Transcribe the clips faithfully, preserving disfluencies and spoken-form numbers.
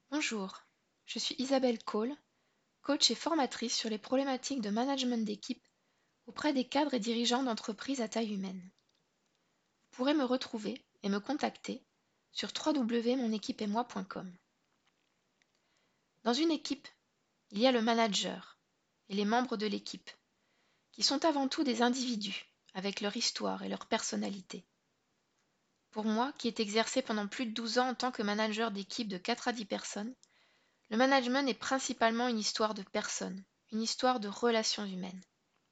Bonjour, je suis Isabelle Cole, coach et formatrice sur les problématiques de management d'équipe auprès des cadres et dirigeants d'entreprises à taille humaine. Vous pourrez me retrouver et me contacter sur w w w point mon équipe et moi point com. Dans une équipe, il y a le manager et les membres de l'équipe, qui sont avant tout des individus avec leur histoire et leur personnalité. Pour moi, qui ai exercé pendant plus de douze ans en tant que manager d'équipe de quatre à dix personnes, le management est principalement une histoire de personnes, une histoire de relations humaines.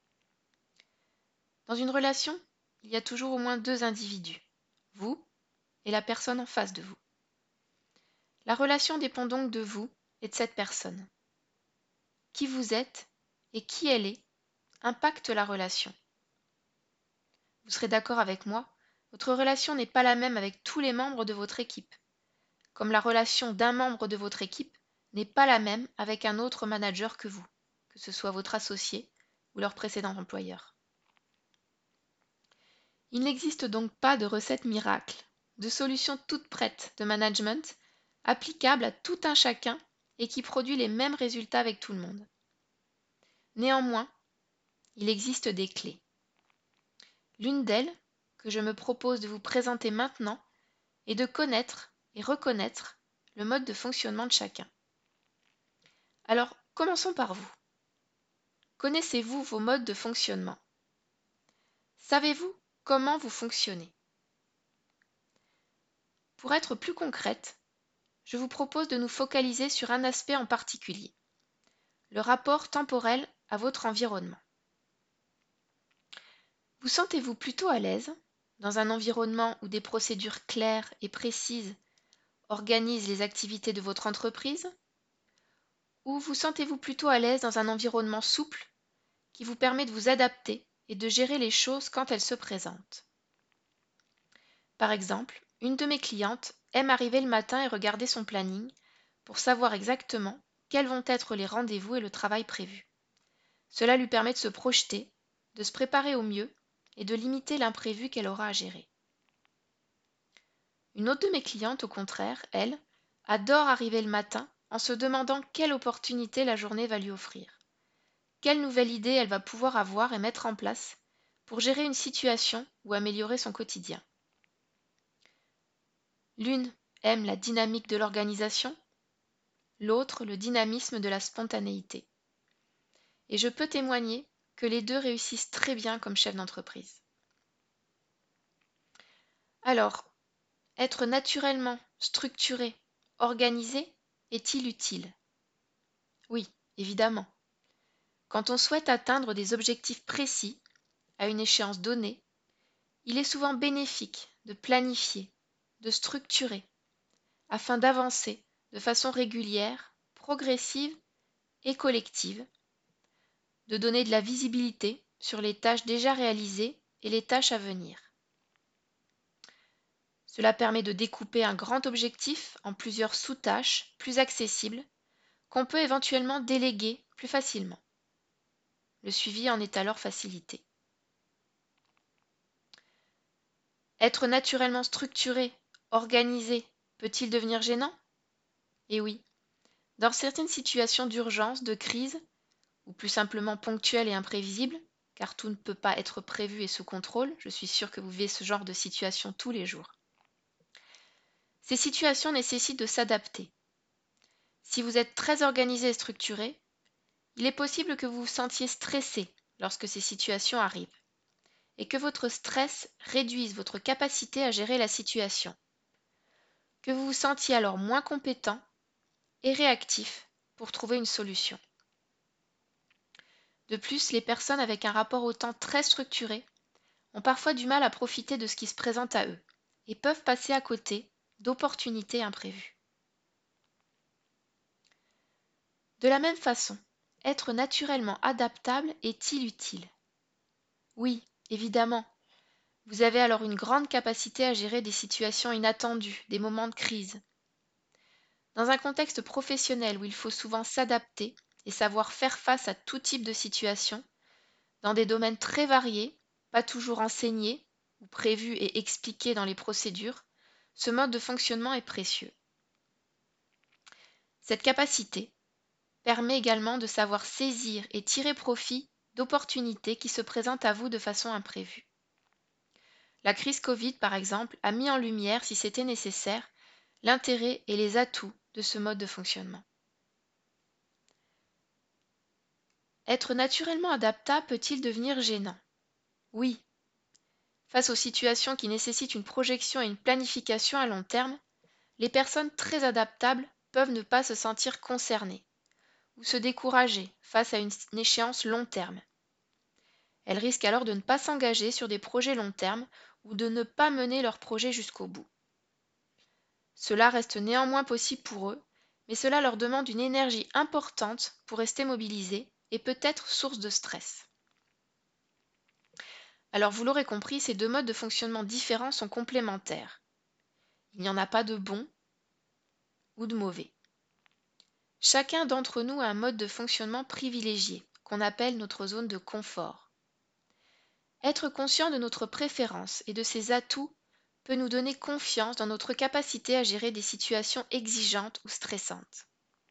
Dans une relation, il y a toujours au moins deux individus, vous et la personne en face de vous. La relation dépend donc de vous et de cette personne. Qui vous êtes et qui elle est impacte la relation. Vous serez d'accord avec moi, votre relation n'est pas la même avec tous les membres de votre équipe, comme la relation d'un membre de votre équipe n'est pas la même avec un autre manager que vous, que ce soit votre associé ou leur précédent employeur. Il n'existe donc pas de recette miracle, de solution toute prête de management applicable à tout un chacun et qui produit les mêmes résultats avec tout le monde. Néanmoins, il existe des clés. L'une d'elles, que je me propose de vous présenter maintenant, est de connaître et reconnaître le mode de fonctionnement de chacun. Alors, commençons par vous. Connaissez-vous vos modes de fonctionnement? Savez-vous comment vous fonctionnez? Pour être plus concrète, je vous propose de nous focaliser sur un aspect en particulier, le rapport temporel à votre environnement. Vous sentez-vous plutôt à l'aise dans un environnement où des procédures claires et précises organisent les activités de votre entreprise? Ou vous sentez-vous plutôt à l'aise dans un environnement souple qui vous permet de vous adapter et de gérer les choses quand elles se présentent? Par exemple, une de mes clientes aime arriver le matin et regarder son planning pour savoir exactement quels vont être les rendez-vous et le travail prévu. Cela lui permet de se projeter, de se préparer au mieux et de limiter l'imprévu qu'elle aura à gérer. Une autre de mes clientes, au contraire, elle, adore arriver le matin en se demandant quelle opportunité la journée va lui offrir. Quelle nouvelle idée elle va pouvoir avoir et mettre en place pour gérer une situation ou améliorer son quotidien. L'une aime la dynamique de l'organisation, l'autre le dynamisme de la spontanéité. Et je peux témoigner que les deux réussissent très bien comme chef d'entreprise. Alors, être naturellement structuré, organisé, est-il utile? Oui, évidemment. Quand on souhaite atteindre des objectifs précis, à une échéance donnée, il est souvent bénéfique de planifier, de structurer, afin d'avancer de façon régulière, progressive et collective, de donner de la visibilité sur les tâches déjà réalisées et les tâches à venir. Cela permet de découper un grand objectif en plusieurs sous-tâches plus accessibles qu'on peut éventuellement déléguer plus facilement. Le suivi en est alors facilité. Être naturellement structuré, organisé, peut-il devenir gênant? Eh oui, dans certaines situations d'urgence, de crise, ou plus simplement ponctuelles et imprévisibles, car tout ne peut pas être prévu et sous contrôle, je suis sûre que vous vivez ce genre de situation tous les jours. Ces situations nécessitent de s'adapter. Si vous êtes très organisé et structuré, il est possible que vous vous sentiez stressé lorsque ces situations arrivent et que votre stress réduise votre capacité à gérer la situation, que vous vous sentiez alors moins compétent et réactif pour trouver une solution. De plus, les personnes avec un rapport au temps très structuré ont parfois du mal à profiter de ce qui se présente à eux et peuvent passer à côté d'opportunités imprévues. De la même façon, être naturellement adaptable est-il utile? Oui, évidemment. Vous avez alors une grande capacité à gérer des situations inattendues, des moments de crise. Dans un contexte professionnel où il faut souvent s'adapter et savoir faire face à tout type de situation, dans des domaines très variés, pas toujours enseignés ou prévus et expliqués dans les procédures, ce mode de fonctionnement est précieux. Cette capacité permet également de savoir saisir et tirer profit d'opportunités qui se présentent à vous de façon imprévue. La crise Covid, par exemple, a mis en lumière, si c'était nécessaire, l'intérêt et les atouts de ce mode de fonctionnement. Être naturellement adaptable peut-il devenir gênant? Oui. Face aux situations qui nécessitent une projection et une planification à long terme, les personnes très adaptables peuvent ne pas se sentir concernées ou se décourager face à une échéance long terme. Elles risquent alors de ne pas s'engager sur des projets long terme ou de ne pas mener leur projet jusqu'au bout. Cela reste néanmoins possible pour eux, mais cela leur demande une énergie importante pour rester mobilisés et peut être source de stress. Alors vous l'aurez compris, ces deux modes de fonctionnement différents sont complémentaires. Il n'y en a pas de bon ou de mauvais. Chacun d'entre nous a un mode de fonctionnement privilégié, qu'on appelle notre zone de confort. Être conscient de notre préférence et de ses atouts peut nous donner confiance dans notre capacité à gérer des situations exigeantes ou stressantes.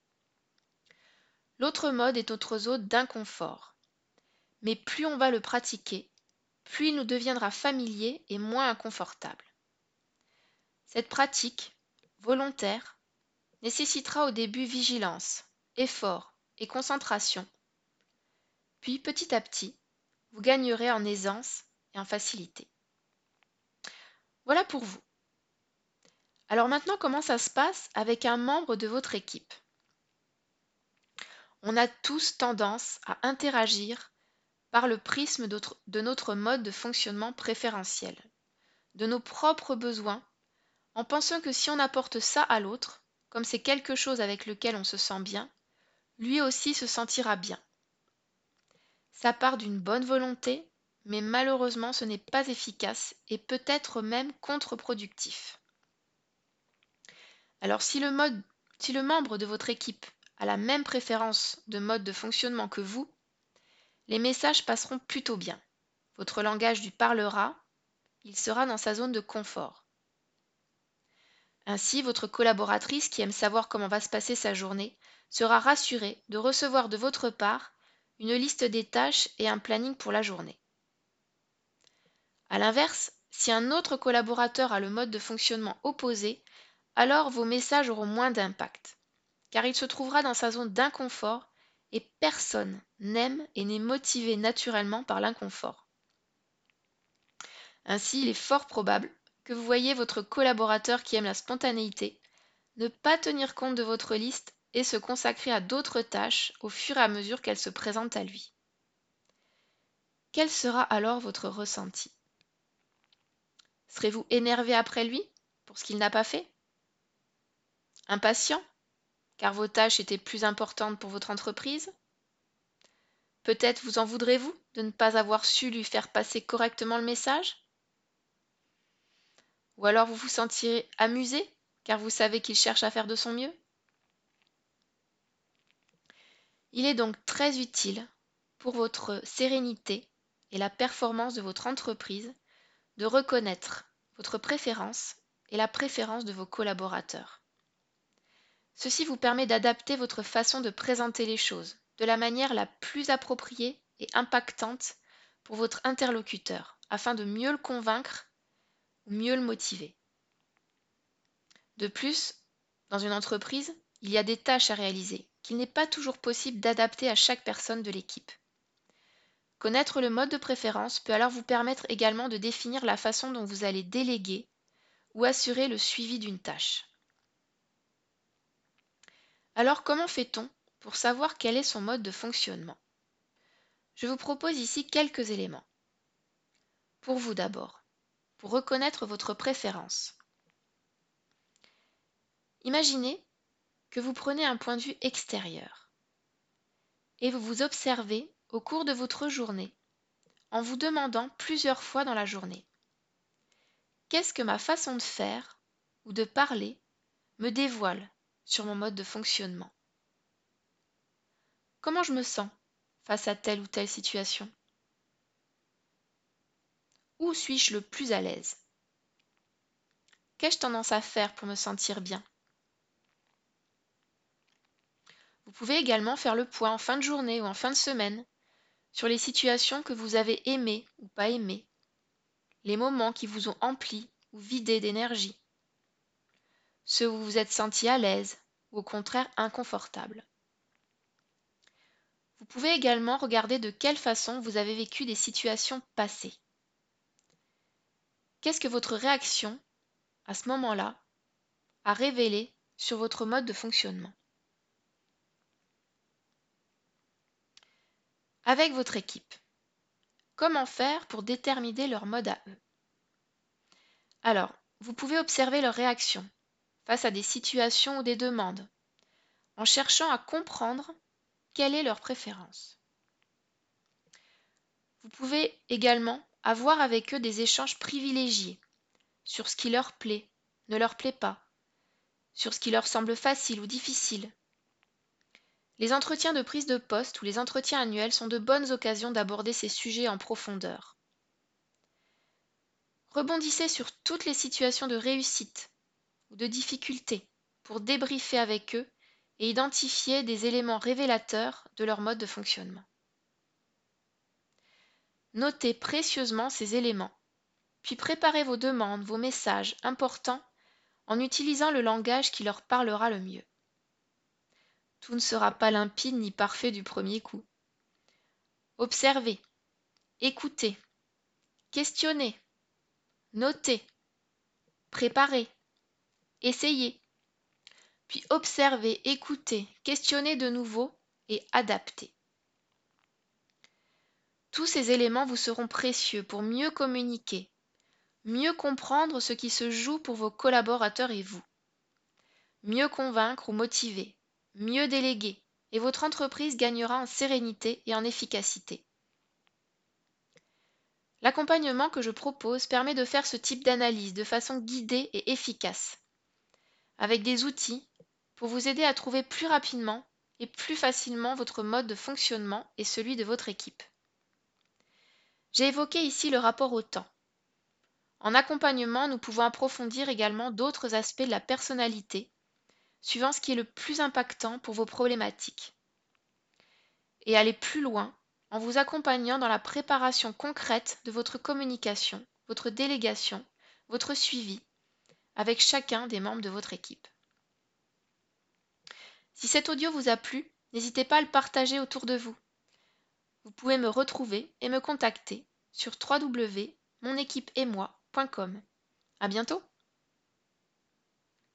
L'autre mode est notre zone d'inconfort. Mais plus on va le pratiquer, plus il nous deviendra familier et moins inconfortable. Cette pratique, volontaire, nécessitera au début vigilance, effort et concentration. Puis petit à petit, vous gagnerez en aisance et en facilité. Voilà pour vous. Alors maintenant, comment ça se passe avec un membre de votre équipe? On a tous tendance à interagir par le prisme de notre mode de fonctionnement préférentiel, de nos propres besoins, en pensant que si on apporte ça à l'autre, comme c'est quelque chose avec lequel on se sent bien, lui aussi se sentira bien. Ça part d'une bonne volonté, mais malheureusement ce n'est pas efficace et peut être même contre-productif. Alors si le, mode, si le membre de votre équipe a la même préférence de mode de fonctionnement que vous, les messages passeront plutôt bien. Votre langage lui parlera, il sera dans sa zone de confort. Ainsi, votre collaboratrice qui aime savoir comment va se passer sa journée sera rassurée de recevoir de votre part une liste des tâches et un planning pour la journée. A l'inverse, si un autre collaborateur a le mode de fonctionnement opposé, alors vos messages auront moins d'impact, car il se trouvera dans sa zone d'inconfort et personne n'aime et n'est motivé naturellement par l'inconfort. Ainsi, il est fort probable que vous voyez votre collaborateur qui aime la spontanéité ne pas tenir compte de votre liste et se consacrer à d'autres tâches au fur et à mesure qu'elles se présentent à lui. Quel sera alors votre ressenti? Serez-vous énervé après lui pour ce qu'il n'a pas fait? Impatient, car vos tâches étaient plus importantes pour votre entreprise? Peut-être vous en voudrez-vous de ne pas avoir su lui faire passer correctement le message? Ou alors vous vous sentirez amusé, car vous savez qu'il cherche à faire de son mieux? Il est donc très utile pour votre sérénité et la performance de votre entreprise de reconnaître votre préférence et la préférence de vos collaborateurs. Ceci vous permet d'adapter votre façon de présenter les choses de la manière la plus appropriée et impactante pour votre interlocuteur, afin de mieux le convaincre ou mieux le motiver. De plus, dans une entreprise, il y a des tâches à réaliser qu'il n'est pas toujours possible d'adapter à chaque personne de l'équipe. Connaître le mode de préférence peut alors vous permettre également de définir la façon dont vous allez déléguer ou assurer le suivi d'une tâche. Alors comment fait-on pour savoir quel est son mode de fonctionnement? Je vous propose ici quelques éléments. Pour vous d'abord, pour reconnaître votre préférence. Imaginez que vous prenez un point de vue extérieur et vous vous observez au cours de votre journée en vous demandant plusieurs fois dans la journée: qu'est-ce que ma façon de faire ou de parler me dévoile sur mon mode de fonctionnement? Comment je me sens face à telle ou telle situation? Où suis-je le plus à l'aise? Qu'ai-je tendance à faire pour me sentir bien? Vous pouvez également faire le point en fin de journée ou en fin de semaine sur les situations que vous avez aimées ou pas aimées, les moments qui vous ont empli ou vidé d'énergie, ceux où vous vous êtes senti à l'aise ou au contraire inconfortable. Vous pouvez également regarder de quelle façon vous avez vécu des situations passées. Qu'est-ce que votre réaction, à ce moment-là, a révélé sur votre mode de fonctionnement? Avec votre équipe, comment faire pour déterminer leur mode à eux? Alors, vous pouvez observer leurs réactions face à des situations ou des demandes, en cherchant à comprendre quelle est leur préférence. Vous pouvez également avoir avec eux des échanges privilégiés sur ce qui leur plaît, ne leur plaît pas, sur ce qui leur semble facile ou difficile. Les entretiens de prise de poste ou les entretiens annuels sont de bonnes occasions d'aborder ces sujets en profondeur. Rebondissez sur toutes les situations de réussite ou de difficulté pour débriefer avec eux et identifier des éléments révélateurs de leur mode de fonctionnement. Notez précieusement ces éléments, puis préparez vos demandes, vos messages importants en utilisant le langage qui leur parlera le mieux. Tout ne sera pas limpide ni parfait du premier coup. Observez, écoutez, questionnez, notez, préparez, essayez, puis observez, écoutez, questionnez de nouveau et adaptez. Tous ces éléments vous seront précieux pour mieux communiquer, mieux comprendre ce qui se joue pour vos collaborateurs et vous, mieux convaincre ou motiver, mieux déléguer, et votre entreprise gagnera en sérénité et en efficacité. L'accompagnement que je propose permet de faire ce type d'analyse de façon guidée et efficace, avec des outils pour vous aider à trouver plus rapidement et plus facilement votre mode de fonctionnement et celui de votre équipe. J'ai évoqué ici le rapport au temps. En accompagnement, nous pouvons approfondir également d'autres aspects de la personnalité, suivant ce qui est le plus impactant pour vos problématiques, et aller plus loin en vous accompagnant dans la préparation concrète de votre communication, votre délégation, votre suivi, avec chacun des membres de votre équipe. Si cet audio vous a plu, n'hésitez pas à le partager autour de vous. Vous pouvez me retrouver et me contacter sur w w w point mon équipe et moi point com. À bientôt!